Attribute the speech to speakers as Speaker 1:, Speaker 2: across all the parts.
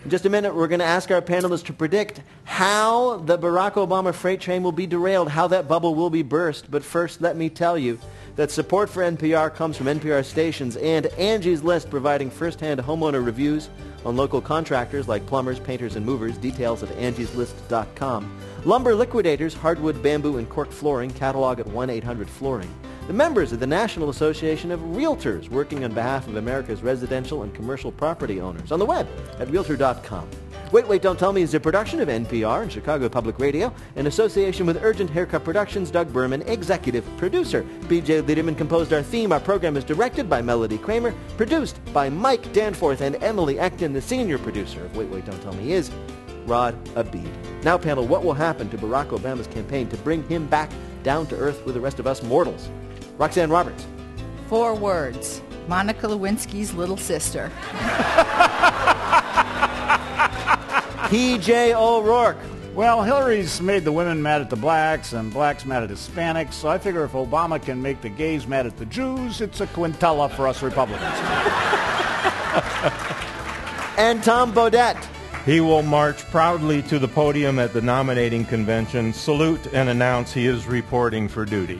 Speaker 1: In just a minute, we're going to ask our panelists to predict how the Barack Obama freight train will be derailed, how that bubble will be burst. But first, let me tell you that support for NPR comes from NPR stations and Angie's List, providing first-hand homeowner reviews on local contractors like plumbers, painters, and movers. Details at angieslist.com. Lumber Liquidators, hardwood, bamboo, and cork flooring. Catalog at 1-800-FLOORING. The members of the National Association of Realtors, working on behalf of America's residential and commercial property owners. On the web at Realtor.com. Wait, Don't Tell Me is a production of NPR and Chicago Public Radio in association with Urgent Haircut Productions. Doug Berman, executive producer. B.J. Liederman composed our theme. Our program is directed by Melody Kramer, produced by Mike Danforth and Emily Ekton. The senior producer of Wait, Don't Tell Me is Rod Abid. Now, panel, what will happen to Barack Obama's campaign to bring him back down to earth with the rest of us mortals? Roxanne Roberts.
Speaker 2: 4 words. Monica Lewinsky's little sister.
Speaker 1: P.J. O'Rourke.
Speaker 3: Well, Hillary's made the women mad at the blacks and blacks mad at Hispanics, so I figure if Obama can make the gays mad at the Jews, it's a quintella for us Republicans.
Speaker 1: And Tom Bodette.
Speaker 4: He will march proudly to the podium at the nominating convention, salute, and announce he is reporting for duty.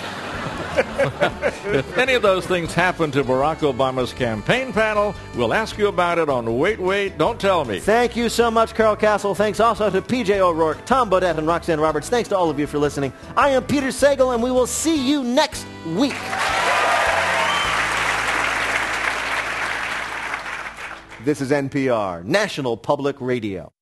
Speaker 5: If any of those things happen to Barack Obama's campaign panel, we'll ask you about it on Wait, Don't Tell Me.
Speaker 1: Thank you so much, Carol Castle. Thanks also to P.J. O'Rourke, Tom Bodette, and Roxanne Roberts. Thanks to all of you for listening. I am Peter Sagal, and we will see you next week. This is NPR, National Public Radio.